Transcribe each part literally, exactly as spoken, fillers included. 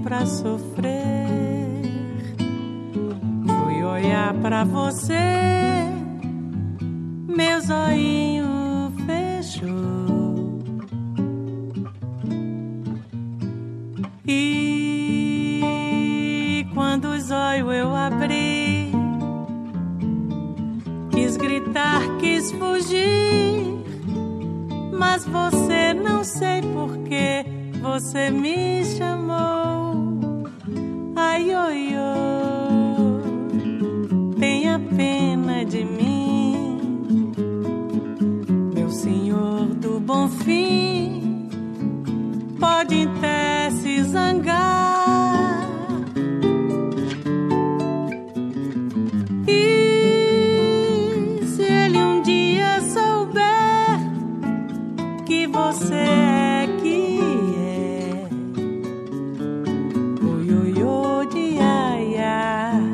pra sofrer. Fui olhar pra você, meu zoinho fechou. E quando o zóio eu abri, quis gritar, quis fugir, mas você, não sei porquê, você me chamou. Ai, oi, oi, tenha pena de mim, meu senhor do bom fim, pode até se zangar. E se ele um dia souber que você é que é, oi, oi, oi, de ai, ai.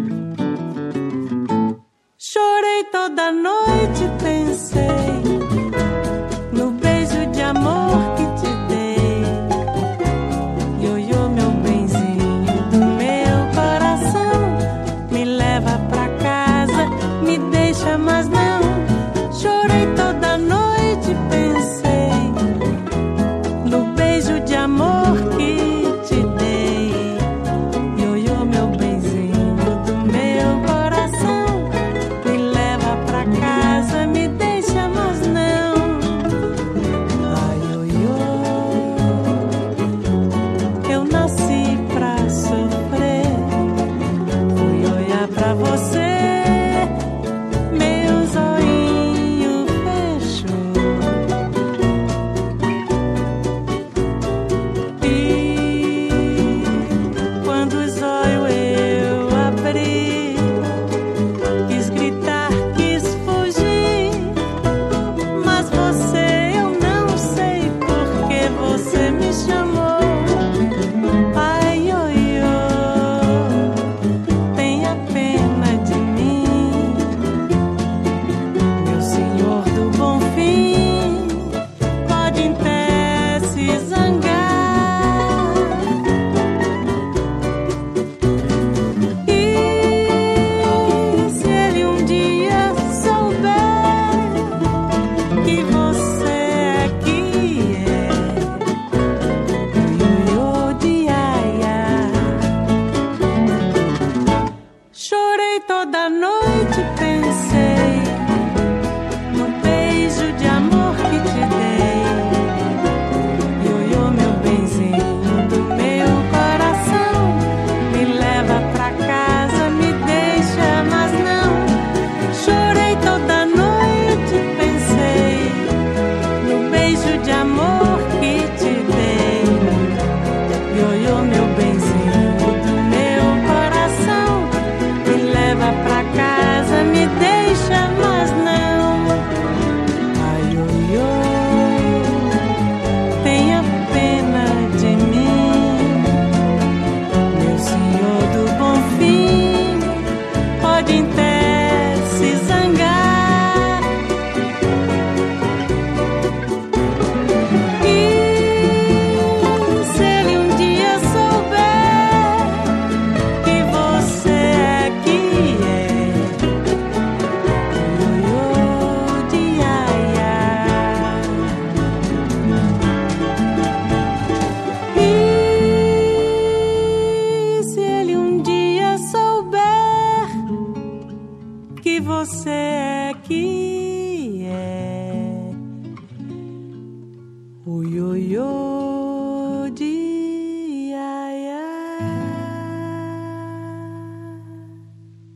Chorei toda noite, pensei no beijo de amor que te dei. Ioiô, meu benzinho do meu coração, me leva pra casa, me deixa, mas não. Chorei toda noite, pensei no beijo de amor que te dei. Ioiô, meu benzinho do meu coração, me leva pra casa, me deixa, mas não. Ai, ioiô, eu nasci pra sofrer. Fui olhar pra você, meu zoinho fechou. E quando o zóio eu abri, quis gritar, quis fugir, mas você, eu não sei porque você me chamou. Ai, oi, oi, tenha pena de mim, meu senhor do bom fim, pode até se zangar. E se ele um dia souber que você é que é, ioiô, de ai, ai. Chorei toda noite, pensei no beijo de amor que te dei. Ioiô, meu benzinho do meu coração, me leva pra casa, me deixa, mas não. Chorei toda noite, pensei no beijo de amor que te dei. Ioiô, meu benzinho do meu coração, me leva pra casa, me deixa, mas não. Ai, ioiô, tenha pena de mim, meu senhor do bom fim, pode até se zangar. E se ele um dia souber que você é que é, ioiô, de ai, ai. E se ele um dia souber que você é que é, oi, oi, oi.